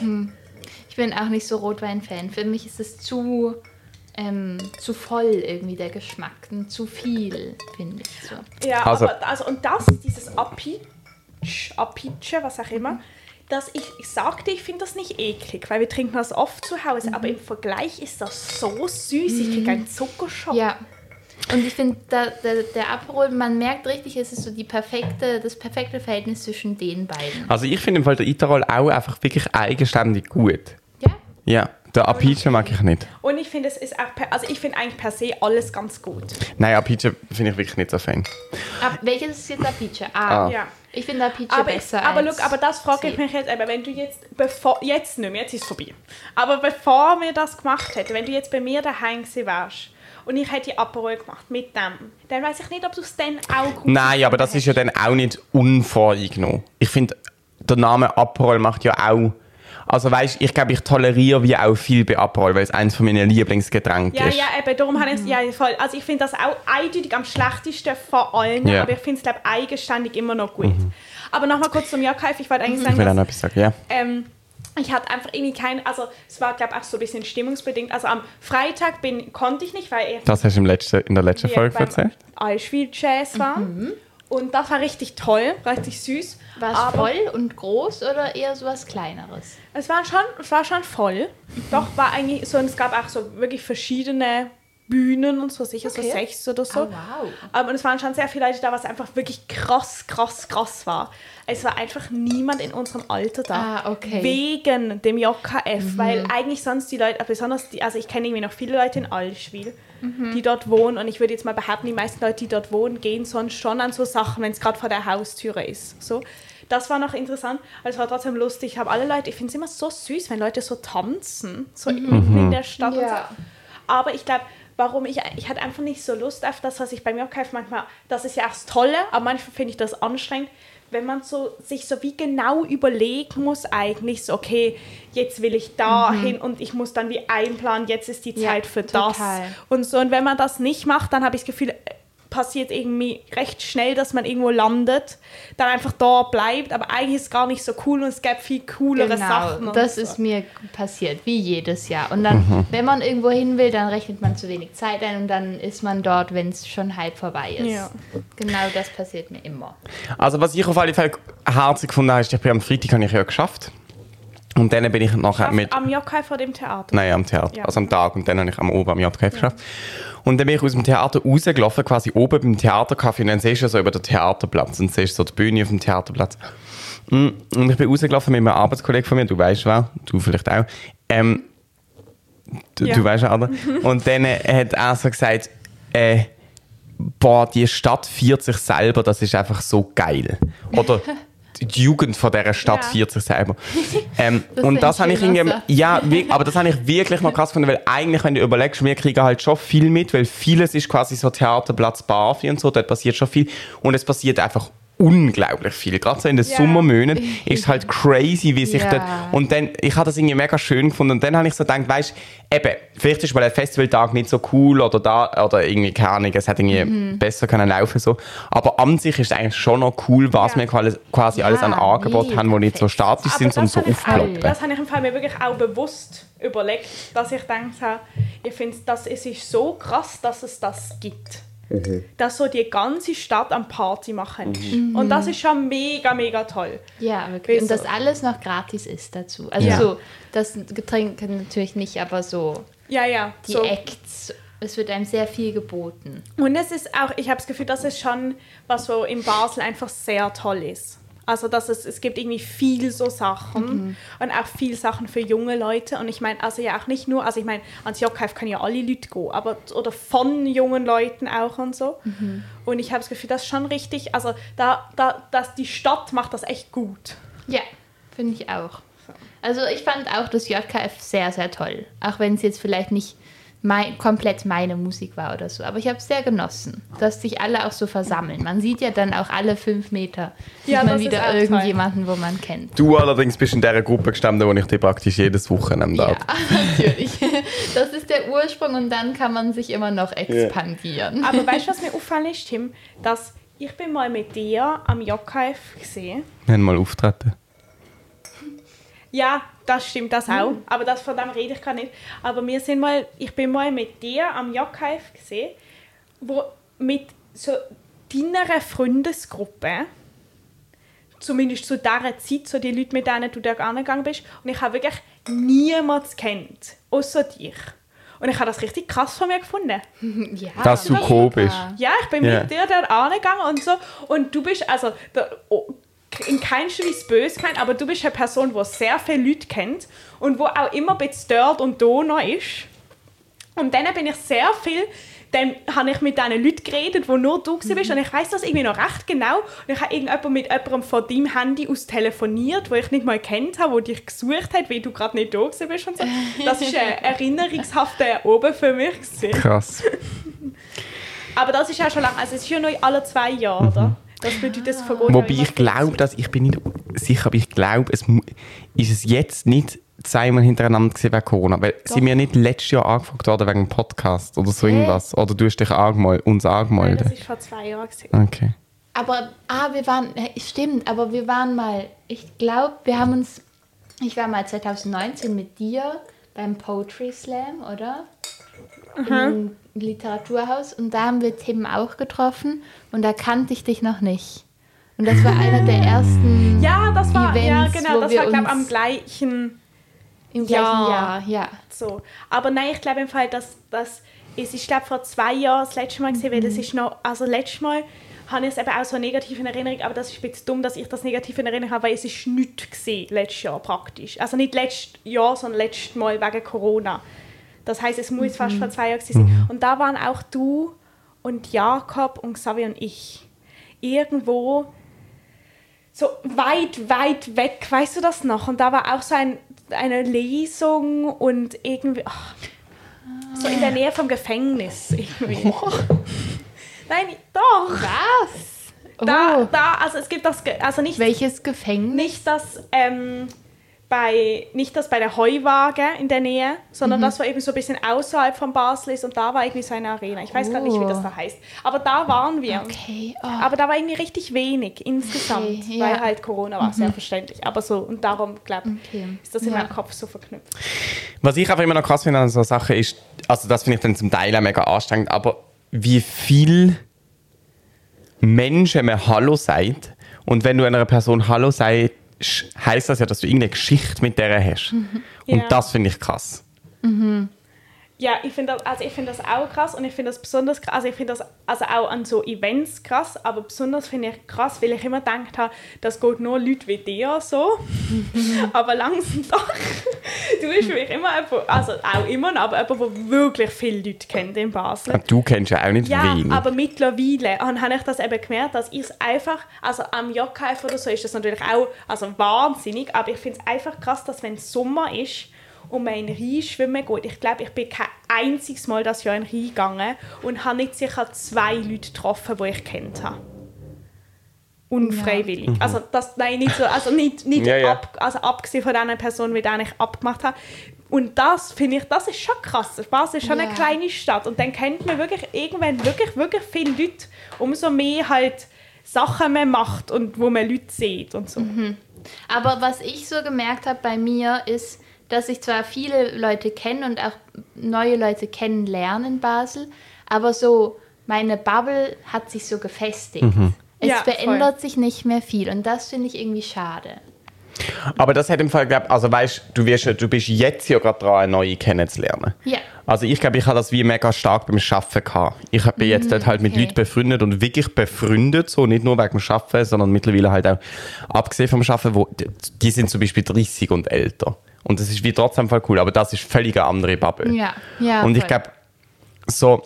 ich bin auch nicht so Rotwein-Fan. Für mich ist es zu, ähm, zu voll irgendwie der Geschmack. Und zu viel, finde ich so. Ja, Also- aber also, und das, dieses Apice, Apice, was auch immer, dass ich, ich sagte, ich finde das nicht eklig, weil wir trinken das oft zu Hause, aber im Vergleich ist das so süß, ich kriege einen Zuckerschock. Ja. Und ich finde, da, der, der Aperol, man merkt richtig, es ist so die perfekte, das perfekte Verhältnis zwischen den beiden. Also ich finde im Fall der Itarol auch einfach wirklich eigenständig gut. Ja? Ja, der Apice mag ich nicht. Und ich finde, es ist auch, per, also ich finde eigentlich per se alles ganz gut. Nein, Apice finde ich wirklich nicht so fan. Ab, welches ist jetzt Apice? Ah, Ah. Ja. ich finde Apice Aber, besser aber, als look, aber das frage ich C. mich jetzt, eben, wenn du jetzt, bevor, jetzt nicht mehr, jetzt ist es vorbei, aber bevor wir das gemacht hätten, wenn du jetzt bei mir daheim gewesen wärst und ich hätte die Aperol gemacht mit dem, dann weiß ich nicht, ob du es dann auch gut Nein, aber das ist ja dann auch nicht unvoreingenommen. Ich finde, der Name Aperol macht ja auch... Also weißt, ich glaube, ich toleriere wie auch viel bei Aperol, weil es eines von meinen Lieblingsgetränke Ja, ist. ja, eben, darum habe ich es, ja, voll. Also ich finde das auch eindeutig am schlechtesten von allen, Ja. aber ich finde es, glaube ich, eigenständig immer noch gut. Aber nochmal kurz zum J K F, ich wollte eigentlich Ich sagen, will auch dass, noch etwas sagen, ja. ähm, ich hatte einfach irgendwie kein, also es war, glaube ich, auch so ein bisschen stimmungsbedingt. Also am Freitag bin, konnte ich nicht, weil er Das hast du im letzten, in der letzten Folge erzählt. Eisspiel Jazz war. Und das war richtig toll, richtig süß. War es Aber voll und groß oder eher so was Kleineres? Es war schon, es war schon voll. Doch war eigentlich so, und es gab auch so wirklich verschiedene Bühnen und so, sicher so Okay. sechs oder so. Oh, wow. Aber und es waren schon sehr viele Leute da, was einfach wirklich krass, krass, krass war. Es war einfach niemand in unserem Alter da. Ah, okay. Wegen dem J K F, weil eigentlich sonst die Leute, besonders die, also ich kenne irgendwie noch viele Leute in Allschwil, die dort wohnen und ich würde jetzt mal behaupten, die meisten Leute, die dort wohnen, gehen sonst schon an so Sachen, wenn es gerade vor der Haustüre ist. So. Das war noch interessant, aber es war trotzdem lustig. Ich habe alle Leute, ich finde es immer so süß, wenn Leute so tanzen, so mitten in der Stadt und so. Ja. Aber ich glaube, warum ich, ich hatte einfach nicht so Lust auf das, was ich bei mir K F manchmal, das ist ja auch das Tolle, aber manchmal finde ich das anstrengend, wenn man so, sich so wie genau überlegen muss eigentlich, so okay, jetzt will ich da hin und ich muss dann wie einplanen, jetzt ist die Ja, Zeit für total. das. Und so, und wenn man das nicht macht, dann habe ich das Gefühl, passiert irgendwie recht schnell, dass man irgendwo landet, dann einfach da bleibt, aber eigentlich ist es gar nicht so cool und es gibt viel coolere genau, Sachen. Und das so. ist mir passiert, wie jedes Jahr. Und dann, mhm. wenn man irgendwo hin will, dann rechnet man zu wenig Zeit ein und dann ist man dort, wenn es schon halb vorbei ist. Ja. Genau das passiert mir immer. Also was ich auf alle Fälle herzig gefunden habe, ist, ich bin am Freitag habe ich ja geschafft. Und dann bin ich nachher Schafft mit... Am J K F vor dem Theater? Nein, am Theater. Ja. Also am Tag. Und dann habe ich am Oben am J K F geschafft. Ja. Und dann bin ich aus dem Theater rausgelaufen, quasi oben beim Theatercafé. Und dann siehst du so über den Theaterplatz. Und siehst so die Bühne auf dem Theaterplatz. Und ich bin rausgelaufen mit einem Arbeitskollegen von mir. Du weißt wer. Du vielleicht auch. Ähm, du, ja. du weißt auch. Und dann hat er so gesagt, äh, boah, die Stadt feiert sich selber. Das ist einfach so geil. Oder... Die Jugend von dieser Stadt ja. feiert sich selber. Ähm, das und das habe ich irgendwie, ja, aber das habe ich wirklich mal krass gefunden, weil eigentlich, wenn du überlegst, wir kriegen halt schon viel mit, weil vieles ist quasi so Theaterplatz, Barfi und so, dort passiert schon viel und es passiert einfach unglaublich viel. Gerade so in den yeah. Sommermonaten ist es halt crazy, wie sich yeah. dort... Und dann, ich habe das irgendwie mega schön gefunden. Und dann habe ich so gedacht, weißt du, eben, vielleicht ist mal ein Festivaltag nicht so cool oder da, oder irgendwie, keine Ahnung, es hätte irgendwie mm. besser können laufen so. Aber an sich ist es eigentlich schon noch cool, was ja. wir quasi ja, alles an Angeboten haben, die nicht so statisch sind, sondern so aufploppen. Das habe ich im Fall mir wirklich auch bewusst überlegt, dass ich denke, ich finde, das ist so krass, dass es das gibt. Mhm. Dass so die ganze Stadt am Party machen ist. Mhm. Und das ist schon mega, mega toll. Ja, wirklich. Und dass alles noch gratis ist dazu. Also ja. so, das Getränke natürlich nicht, aber so ja, ja. die so. Acts, es wird einem sehr viel geboten. Und es ist auch, ich habe das Gefühl, das ist schon, was so in Basel einfach sehr toll ist. Also dass es, es gibt irgendwie viel so Sachen mhm. und auch viel Sachen für junge Leute. Und ich meine, also ja auch nicht nur, also ich meine, ans J K F können ja alle Leute gehen, aber oder von jungen Leuten auch und so. Mhm. Und ich habe das Gefühl, das ist schon richtig, also da, da, dass die Stadt macht das echt gut. Ja, finde ich auch. Also ich fand auch das J K F sehr, sehr toll. Auch wenn es jetzt vielleicht nicht mein, komplett meine Musik war oder so. Aber ich habe es sehr genossen, dass sich alle auch so versammeln. Man sieht ja dann auch alle fünf Meter ja, man wieder irgendjemanden, toll. Wo man kennt. Du allerdings bist in dieser Gruppe gestanden, wo ich dir praktisch jedes Wochenende habe. Ja, natürlich. Das ist der Ursprung und dann kann man sich immer noch expandieren. Yeah. Aber weißt du, was mir auffällt ist, Tim? Dass ich bin mal mit dir am J K F gesehen. Wir haben mal auftreten. Ja, das stimmt, das auch. Mhm. Aber das, von dem rede ich gar nicht. Aber wir sind mal, ich bin mal mit dir am J K F gesehen, wo mit so deiner Freundesgruppe, zumindest zu dieser Zeit, so die Leute, mit denen du da angegangen bist, und ich habe wirklich niemanden kennt, außer dich. Und ich habe das richtig krass von mir gefunden. Ja, dass du gekommen bist. Ja, ich bin yeah. mit dir da angegangen und so. Und du bist, also... Da, oh, in keinster Weise böse gemeint, aber du bist eine Person, die sehr viele Leute kennt und die auch immer ein bisschen dort und da noch ist. Und dann bin ich sehr viel, dann habe ich mit diesen Leuten geredet, wo nur du mhm. bist und ich weiss das irgendwie noch recht genau. Und ich habe irgendjemand mit jemandem von deinem Handy aus telefoniert, wo ich nicht mal kennt habe, wo dich gesucht hat, weil du gerade nicht da bist und so. Das ist ein erinnerungshafter Oben für mich gewesen. Krass. Aber das ist ja schon lange, also es ist ja noch alle zwei Jahre, mhm. oder? Das bedeutet, das vergeht. Wobei ich glaube, dass ich bin nicht sicher, aber ich glaube, es ist es jetzt nicht zweimal hintereinander gewesen wegen Corona, weil Doch. sind wir nicht letztes Jahr angefragt worden wegen einem Podcast oder so irgendwas, oder du hast dich angemeldet, uns angemeldet? Nein, das war vor zwei Jahren gewesen. Okay. Aber ah, wir waren, stimmt, aber wir waren mal, ich glaube, wir haben uns, ich war mal zwanzig neunzehn mit dir beim Poetry Slam, oder? Mhm. Im Literaturhaus und da haben wir Tim auch getroffen und da kannte ich dich noch nicht. Und das war einer der ersten Ja, das war, Events, ja, genau, das war, glaube ich, am gleichen Im gleichen Jahr, Jahr ja. So. Aber nein, ich glaube im Fall, dass das ist, ich glaube, vor zwei Jahren das letzte Mal gesehen, mhm. weil das ist noch, also letztes Mal habe ich es eben auch so negativ in Erinnerung, aber das ist ein bisschen dumm, dass ich das negativ in Erinnerung habe, weil es ist nichts gesehen, letztes Jahr praktisch. Also nicht letztes Jahr, sondern letztes Mal wegen Corona. Das heisst, es muss mhm. fast vor zwei Jahren sein. Mhm. Und da waren auch du und Jakob und Xavier und ich irgendwo so weit, weit weg, weißt du das noch? Und da war auch so ein, eine Lesung und irgendwie, ach, so in der Nähe vom Gefängnis. Irgendwie. Oh. Nein, doch. Was? Da, oh. da, also es gibt das, also nicht... Welches Gefängnis? Nicht das, ähm, bei, nicht das bei der Heuwaage in der Nähe, sondern Mhm. das war eben so ein bisschen außerhalb von Basel ist und da war irgendwie so eine Arena. Ich weiß gar nicht, wie das da heißt. Aber da waren wir. Okay. Oh. Aber da war irgendwie richtig wenig insgesamt, Okay, ja. weil halt Corona war, sehr verständlich. Aber so, und darum, glaube ich, Okay. ist das in Ja. meinem Kopf so verknüpft. Was ich einfach immer noch krass finde an so Sachen ist, also das finde ich dann zum Teil auch mega anstrengend, aber wie viel Menschen man Hallo sagt und wenn du einer Person Hallo sagst, heisst das ja, dass du irgendeine Geschichte mit der hast. Und Ja. das finde ich krass. Ja, ich finde das, also ich find das auch krass und ich finde das besonders krass, also ich finde das also auch an so Events krass, aber besonders finde ich krass, weil ich immer gedacht habe, das geht nur Leute wie dir so, aber langsam doch. Du bist für mich immer jemand, also auch immer noch, aber jemand, der wirklich viele Leute kennt in Basel. Du kennst ja auch nicht Ja, wenig. aber mittlerweile habe ich das eben gemerkt, dass ich es einfach, also am J K F oder so ist das natürlich auch also wahnsinnig, aber ich finde es einfach krass, dass wenn es Sommer ist und man in den Rhein schwimmen geht, ich glaube, ich bin kein einziges Mal das Jahr in den Rhein gegangen und habe nicht sicher zwei Leute getroffen, die ich kennt habe. Unfreiwillig. Ja. Also, das, nein, nicht so, also nicht, nicht Ja, ja. Ab, also abgesehen von den Personen, mit denen ich abgemacht habe. Und das finde ich, das ist schon krass. Basel ist schon Ja. eine kleine Stadt und dann kennt man wirklich irgendwann wirklich, wirklich viele Leute, umso mehr halt Sachen man macht und wo man Leute sieht und so. Aber was ich so gemerkt habe bei mir ist, dass ich zwar viele Leute kenne und auch neue Leute kennenlerne in Basel, aber so meine Bubble hat sich so gefestigt. Es Ja, verändert sich nicht mehr viel und das finde ich irgendwie schade. Aber das hat im Fall, glaub, also weißt du, wirst, du bist jetzt ja gerade dran, eine neue kennenzulernen. Ja. Also ich glaube, ich habe das wie mega stark beim Arbeiten gehabt. Ich bin jetzt dort halt mit okay. Leuten befreundet und wirklich befreundet, so nicht nur wegen dem Arbeiten, sondern mittlerweile halt auch abgesehen vom Arbeiten, wo, die sind zum Beispiel dreißig und älter. Und das ist wie trotzdem voll cool, aber das ist völlig eine andere Bubble. Ja, ja. und ich voll. glaube, so,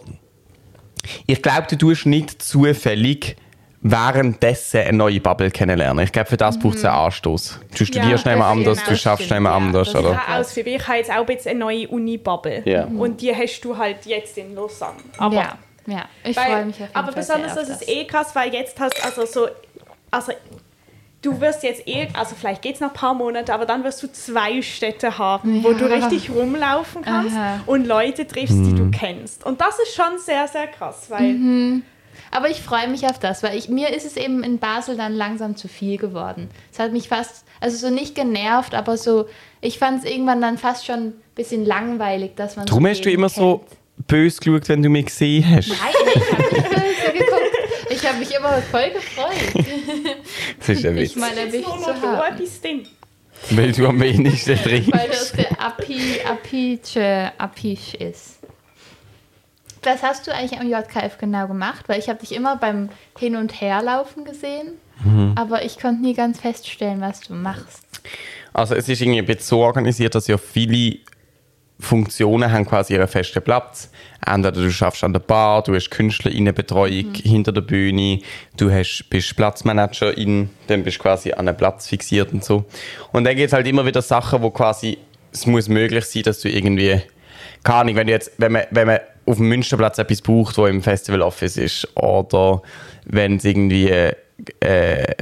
ich glaube, du tust nicht zufällig währenddessen eine neue Bubble kennenlernen. Ich glaube, für das braucht es einen Anstoß. Du studierst Ja, nicht mehr das- anders, genau, du das schaffst stimmt, nicht mehr ja, anders, das oder? ist- Ja, aus für mich. Ich habe jetzt auch jetzt eine neue Uni-Bubble. Ja. Und die hast du halt jetzt in Lausanne. Aber, ja, ja. Ich weil, freue mich auf jeden aber Fall besonders, sehr auf das ist das. eh krass, weil jetzt hast also so, also du wirst jetzt eh, also vielleicht geht es noch ein paar Monate, aber dann wirst du zwei Städte haben, wo Ja. du richtig rumlaufen kannst Aha. und Leute triffst, die du kennst. Und das ist schon sehr, sehr krass, weil Aber ich freue mich auf das, weil ich, mir ist es eben in Basel dann langsam zu viel geworden. Es hat mich fast, also so nicht genervt, aber so, ich fand es irgendwann dann fast schon ein bisschen langweilig, dass man Darum so hast du jeden immer so kennt. böse geschaut, wenn du mich gesehen hast. Nein, ich habe nicht böse geguckt. Ich habe mich immer voll gefreut, Das ist ein Witz. dich mal jetzt erwischt nur zu noch du haben. etwas drin. Weil du am wenigsten trinkst. Weil das der Api, Apiche, Apiche ist. Was hast du eigentlich am J K F genau gemacht? Weil ich habe dich immer beim Hin- und Herlaufen gesehen, aber ich konnte nie ganz feststellen, was du machst. Also es ist irgendwie ein bisschen so organisiert, dass ja viele Funktionen haben quasi ihren festen Platz. Entweder du schaffst an der Bar, du hast KünstlerInnenbetreuung hinter der Bühne, du hast, bist Platzmanagerin, dann bist du quasi an einen Platz fixiert und so. Und dann gibt es halt immer wieder Sachen, wo quasi es muss möglich sein, dass du irgendwie, keine Ahnung, wenn du jetzt, wenn man, wenn man auf dem Münsterplatz etwas braucht, wo im Festival Office ist, oder wenn es irgendwie äh, äh,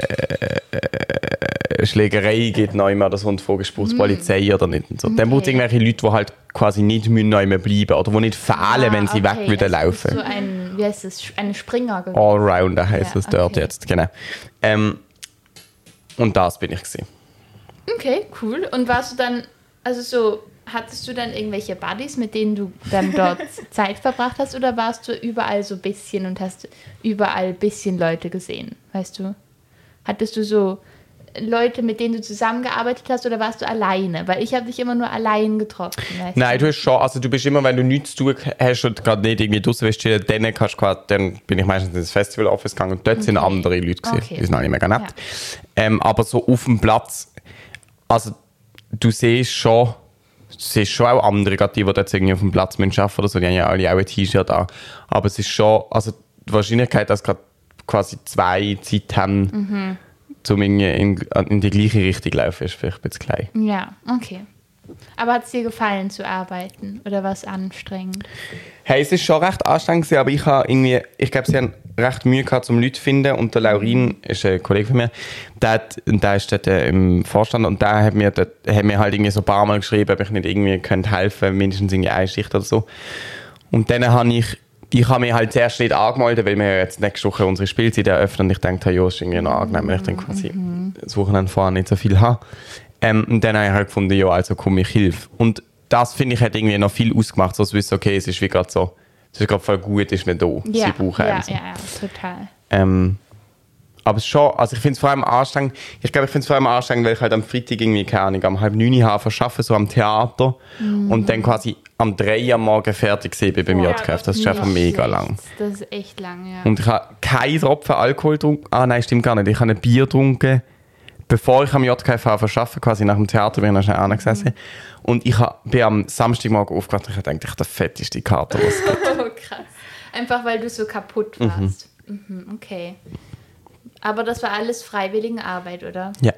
Schlägerei gibt, noch immer das Rundfrage, braucht es Polizei oder nicht. Und so. Dann braucht es Okay. irgendwelche Leute, die halt quasi nicht mehr bleiben oder die nicht fehlen, wenn sie Ah, weg würden also laufen. So ein, wie heißt es, eine Springer gewesen. Allrounder heisst Ja, es dort okay. jetzt, genau. Ähm, und das bin ich gewesen. Okay, cool. Und warst du dann, also so, hattest du dann irgendwelche Buddies, mit denen du dann dort Zeit verbracht hast, oder warst du überall so ein bisschen und hast überall ein bisschen Leute gesehen, weißt du? Hattest du so Leute, mit denen du zusammengearbeitet hast, oder warst du alleine? Weil ich habe dich immer nur allein getroffen, weißt Nein, du? du hast schon, also du bist immer, wenn du nichts zu tun hast und gerade nicht irgendwie draussen willst, chillen, dann, kannst du quasi, dann bin ich meistens ins Festival Office gegangen und dort sind Okay. andere Leute gewesen. Okay. Die sind alle mega nett. Ja. Ähm, aber so auf dem Platz, also du siehst schon, du siehst schon auch andere, gerade die, die jetzt irgendwie auf dem Platz arbeiten müssen oder so, die haben ja alle auch ein T-Shirt an. Aber es ist schon, also die Wahrscheinlichkeit, dass gerade quasi zwei Zeit haben, Mhm. um irgendwie in, in die gleiche Richtung zu laufen, ist vielleicht ein bisschen klein. Ja, okay. Aber hat es dir gefallen zu arbeiten, oder war es anstrengend? Hey, es ist schon recht anstrengend gewesen, aber ich habe irgendwie, ich glaube, sie haben recht Mühe gehabt, um Leute zu finden. Und der Laurin ist ein Kollege von mir, der, hat, der ist dort äh, im Vorstand und der hat mir, dort, hat mir halt irgendwie so ein paar Mal geschrieben, ob ich nicht irgendwie könnte helfen, mindestens irgendwie eine Schicht oder so. Und dann habe ich, ich habe mich halt zuerst nicht angemeldet, weil wir jetzt nächste Woche unsere Spielzeit eröffnen und ich dachte, ja, ist irgendwie noch angenehm, wenn ich dann quasi mhm. das Wochenende vorher nicht so viel habe. Ähm, und dann habe ich halt gefunden, ja, also komm, ich helfe. Und das, finde ich, hat irgendwie noch viel ausgemacht, so zu wissen, okay, es ist wie gerade so, es ist gerade voll gut, ist nicht da. Ja, Sie brauchen ja, so. ja, ja, total. Ähm, aber es ist schon, also ich finde es vor allem anstrengend, ich glaube, ich finde es vor allem anstrengend, weil ich halt am Freitag irgendwie, keine Ahnung, am halb neun habe arbeite, so am Theater mm. und dann quasi am drei am Morgen fertig bin beim Ja, J K F. Das ist einfach mega lang. Das ist echt lang, ja. Und ich habe keinen Tropfen Alkohol getrunken. Ah nein, stimmt gar nicht. Ich habe ein Bier getrunken, bevor ich am J K F arbeite, quasi nach dem Theater bin ich noch schnell angesessen. Mhm. Und ich hab, bin am Samstagmorgen aufgewacht und ich dachte, ich der fetteste Kater, was es gibt. Oh, krass. Einfach, weil du so kaputt warst. Mhm. Mhm, okay. Aber das war alles Freiwilligenarbeit, oder? Ja.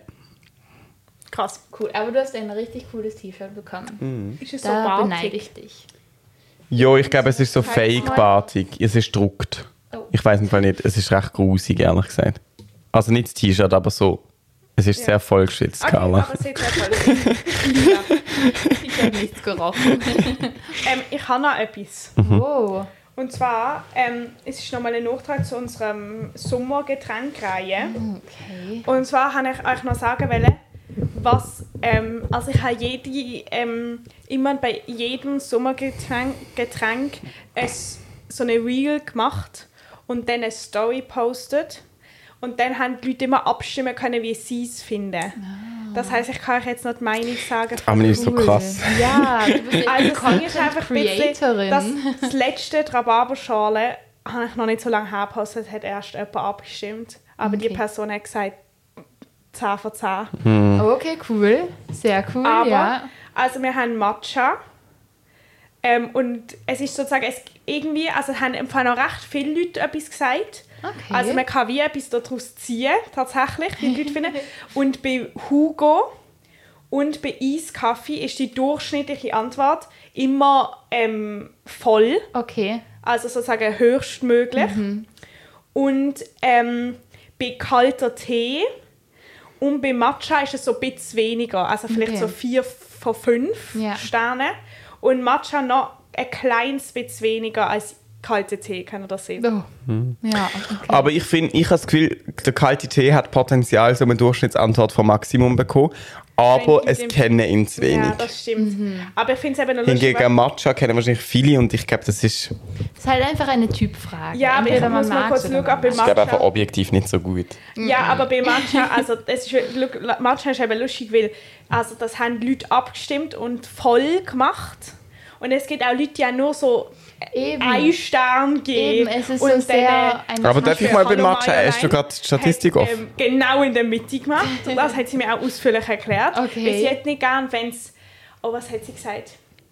Krass, cool. Aber du hast ein richtig cooles T-Shirt bekommen. Mhm. Ist es so Da bartig? beneide ich dich. Jo, ich glaube, es ist so fake-bartig. Es ist gedruckt. Oh. Ich weiß im Fall nicht. Es ist recht grusig, ehrlich gesagt. Also nicht das T-Shirt, aber so. Es ist Ja. sehr vollgeschwitzt, Okay, Carla. aber es sieht sehr toll aus. Ja. Ich habe nichts gerochen. ähm, ich habe noch etwas. Oh. Und zwar, ähm, es ist nochmal ein Nachtrag zu unserem Sommergetränkreihe. Okay. Und zwar wollte ich euch noch sagen wollen, was, ähm, also ich habe jede, ähm, immer bei jedem Sommergetränk Getränk es, so eine Reel gemacht und dann eine Story postet. Und dann haben die Leute immer abstimmen können, wie sie es finden. Ah. Das heisst, ich kann euch jetzt noch die Meinung sagen. Aber nicht so krass. Ja, du bist Also das Ding ist einfach ein bisschen, Creatorin. dass das letzte Rhabarberschale habe ich noch nicht so lange hergepostet, hat erst jemand abgestimmt. Aber Okay. die Person hat gesagt, zehn von zehn. Hm. Okay, cool. Sehr cool, Aber, ja. also wir haben Matcha. Ähm, und es ist sozusagen, es irgendwie, also haben im Fall noch recht viele Leute etwas gesagt. Okay. Also man kann wie etwas daraus ziehen, tatsächlich, wie die Leute finden. Und bei Hugo und bei Eiskaffee ist die durchschnittliche Antwort immer ähm, voll. Okay. Also sozusagen höchstmöglich. Mhm. Und ähm, bei kalter Tee und bei Matcha ist es so ein bisschen weniger. Also vielleicht Okay. so vier von fünf Ja. Sternen. Und Matcha noch ein kleines bisschen weniger als kalter Tee, kann ihr das sehen. Oh. Ja, okay. Aber ich finde, ich habe das Gefühl, der kalte Tee hat Potenzial, so eine Durchschnittsantwort vom Maximum bekommen. Aber Wenn es in dem- kennen ihn zu wenig. Ja, das stimmt. Mhm. Aber ich finde es eben noch lustig. Hingegen weil- Matcha kennen wahrscheinlich viele und ich glaube, das ist, Das ist halt einfach eine Typfrage. Ja, aber ich Entweder muss man mal mag's kurz oder schauen, man ob bei ich glaube einfach Matcha... objektiv nicht so gut. Ja, aber bei Matcha, also das ist, look, Matcha ist eben lustig, weil also das haben die Leute abgestimmt und voll gemacht. Und es gibt auch Leute, die auch nur so Eben. einen Stern geben. Eben, es ist und so dann, sehr ein Aber darf ich mal bei Hallo Matcha, Mayo hast du Line gerade die Statistik hat, auf? ähm, genau in der Mitte gemacht. Und das hat sie mir auch ausführlich erklärt. Okay. Weil sie hat nicht gern, wenn es... Oh, was hat sie gesagt?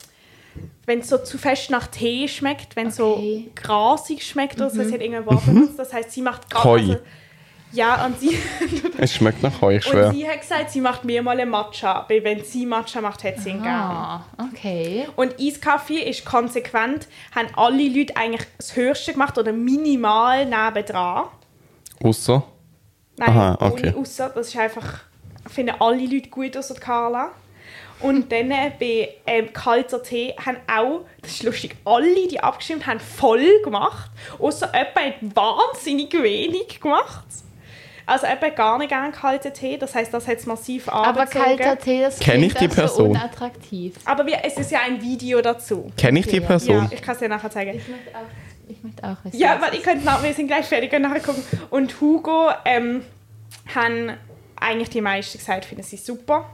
Wenn es so zu fest nach Tee schmeckt, wenn es Okay. so grasig schmeckt oder so, sie hat irgendein Wort benutzt. Das heisst, sie macht gerade... Heu. Also, ja, und sie... Es schmeckt nach Heu, ich schwöre. Und sie hat gesagt, sie macht mir mal einen Matcha. Weil wenn sie Matcha macht, hat sie ihn gern. Ah, okay. Und Eiskaffee ist konsequent, haben alle Leute eigentlich das Höchste gemacht oder minimal nebendran. Ausser? Nein, Aha, okay. ohne ausser. Das ist einfach, finden alle Leute gut, außer Carla. Und dann äh, bei ähm, kalter Tee haben auch, das ist lustig, alle, die abgestimmt haben, voll gemacht. Außer jemand hat wahnsinnig wenig gemacht. Also jemand hat gar nicht gerne kalten Tee, das heisst, das hat es massiv Aber angezogen. kalter Tee, das Kenn ich klingt die auch so Person? unattraktiv. Aber wir, es ist ja ein Video dazu. Kenne ich die Okay, Person? Ja, ich kann es dir nachher zeigen. Ich möchte auch, ich möchte auch wissen. Ja, weil ich könnte nach, wir sind gleich fertig, können nachher gucken. Und Hugo ähm, haben eigentlich die meisten gesagt, finden sie super.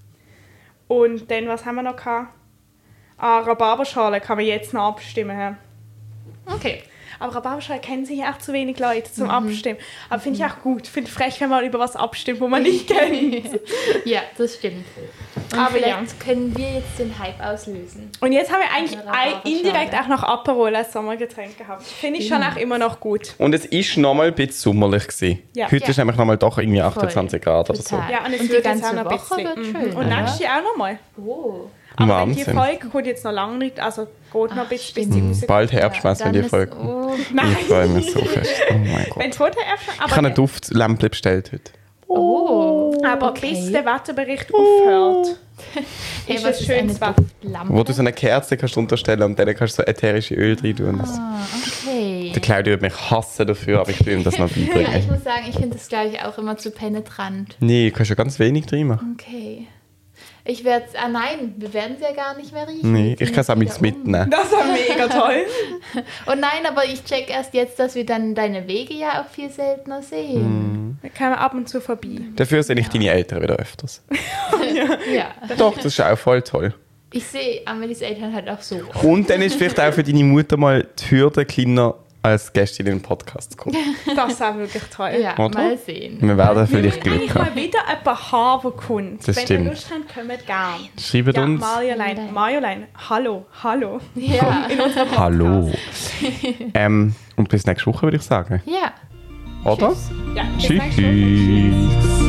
Und dann, was haben wir noch gehabt? Ah, Rhabarberschale kann man jetzt noch abstimmen. Okay. Aber Rhabarberschale kennen sich echt zu wenig Leute zum Abstimmen. Aber finde ich auch gut. Finde frech, wenn man über was abstimmt, wo man nicht kennt. Ja, das stimmt. Und Aber vielleicht ja. können wir jetzt den Hype auslösen. Und jetzt haben wir eigentlich Eine ein, Rhabarberschale. indirekt auch noch Aperol als Sommergetränk gehabt. Finde ich schon auch immer noch gut. Und es war noch mal ein bisschen sommerlich gewesen. Ja. Heute Ja. ist nämlich noch mal doch irgendwie achtundzwanzig Grad oder so. Total. Ja, und es und die wird jetzt ganze auch noch ein Woche bisschen. wird Mhm. schön. Und oder? nächstes Jahr auch noch mal. Oh. Aber wenn die Wahnsinn. Folge kommt jetzt noch lange nicht, also geht noch ein bisschen, bis sie rauskommt. Bald Herbstmesse, wenn Dann die ist- Folge kommt. oh, Nein. Ich freue mich so fest. Oh mein Gott. Wenn es vor der Herbst... Ich habe ein Duftlämpchen bestellt heute. oh. Aber okay. bis der Wetterbericht aufhört, Hey, ist was es ist schönes eine Wetter. Duftlampe? Wo du so eine Kerze kannst unterstellen und dann kannst du so ätherische Öl rein tun. Das- Ah, okay. Der Claudio wird mich hassen dafür, aber ich will ihm das noch Ja, ich beibringen. muss sagen, ich finde das, glaube ich, auch immer zu penetrant. Nee, du kannst ja ganz wenig drin machen. Okay. Ich werde es... Ah nein, wir werden es ja gar nicht mehr riechen. Nee, Wir ich ziehen kann es auch jetzt nichts wieder um. mitnehmen. Das war mega toll. Oh nein, aber ich check erst jetzt, dass wir dann deine Wege ja auch viel seltener sehen. Wir kommen ab und zu vorbei. Dafür sehe ich deine Eltern wieder öfters. Ja. Doch, das ist auch voll toll. Ich sehe Amelies Eltern halt auch so. Und dann ist vielleicht auch für deine Mutter mal die Hürde kleiner, als Gäste in den Podcast zu kommen. Das war wirklich toll. Ja, Oder? mal sehen. Wir werden vielleicht Eigentlich Glück haben. mal wieder jemanden haben, der kommt. Das Wenn stimmt. ihr Lust habt, kommt gerne. Schreibt Ja, uns. Marjolein, Nein. Marjolein, hallo, hallo. Ja. In unserem Podcast. Hallo. ähm, und bis nächste Woche würde ich sagen. Ja. Oder? Tschüss. Ja, bis nächste Woche. Tschüss.